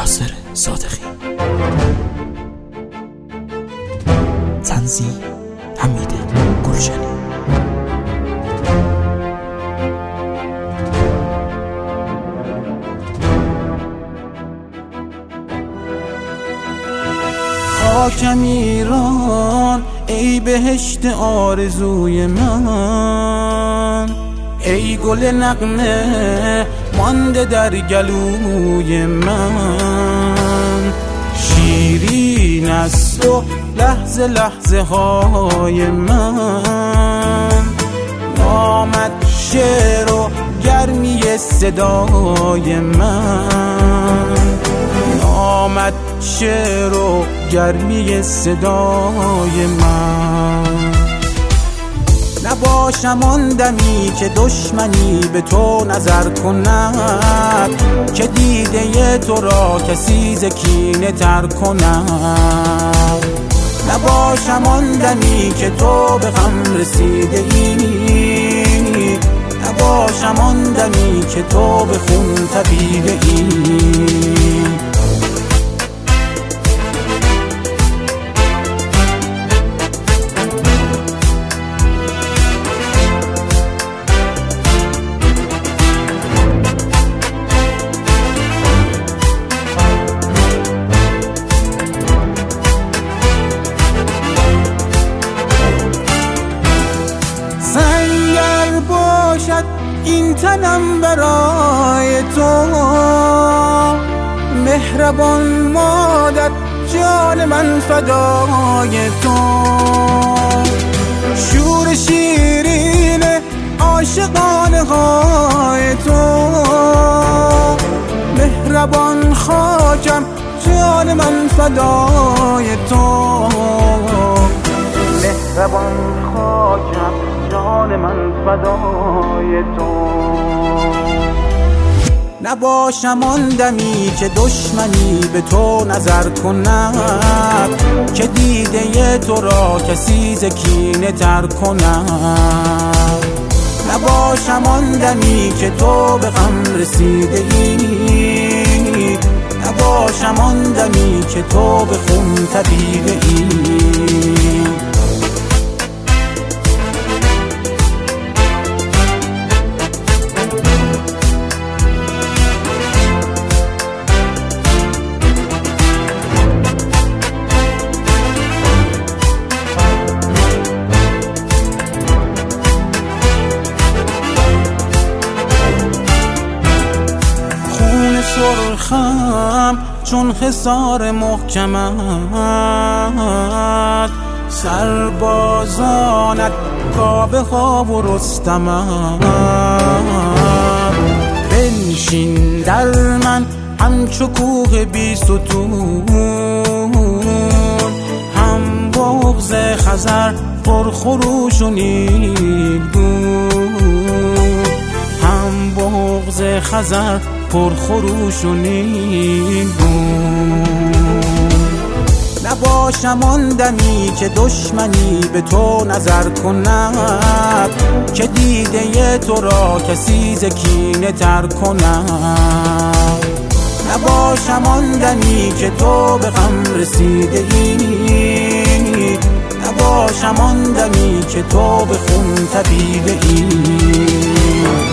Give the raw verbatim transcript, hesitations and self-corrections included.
ناصر صادقی. تنظیم حمید گلشنی. خاکم ایران ای بهشت آرزوی من، ای گل نغمه مانده در گلوی من. شیرین است و لحظه لحظه های من، نامد شعر و گرمی صدای من، نامد شعر و گرمی صدای من. نباشم آن دمی که دشمنی به تو نظر کند، که دیده تو را کسی ز کینه تر کند. نباشم آن دمی که تو به غم رسیده ای، نباشم آن دمی که تو به خون تپیده ای. سنگر باشد این تنم برای تو، مهربان مادر جان من فدای تو. شور شیرین عاشقانه های تو، مهربان خاکم جان من فدای تو. مهربان خاکم جان من فدای تو. نباشم آن دمی که دشمنی به تو نظر کند، که دیده تو را کسی ز کینه تر کند. نباشم آن دمی که تو به غم رسیده ای، نباشم آن دمی که تو به خون تپیده ای. سرخم چون حصار محکمت، سربازانت کعبه ها و رستمت. بنشین در من همچو کوه بی ستون، هم بغض خزر پر خروش و نیلگون، هم بغض خزر پر خروش و نیلگون. نباشم آن دمی که دشمنی به تو نظر کند، که دیده تو را کسی ز کینه تر کند. نباشم آن دمی که تو به غم رسیده ای، نباشم آن دمی که تو به خون تپیده ای.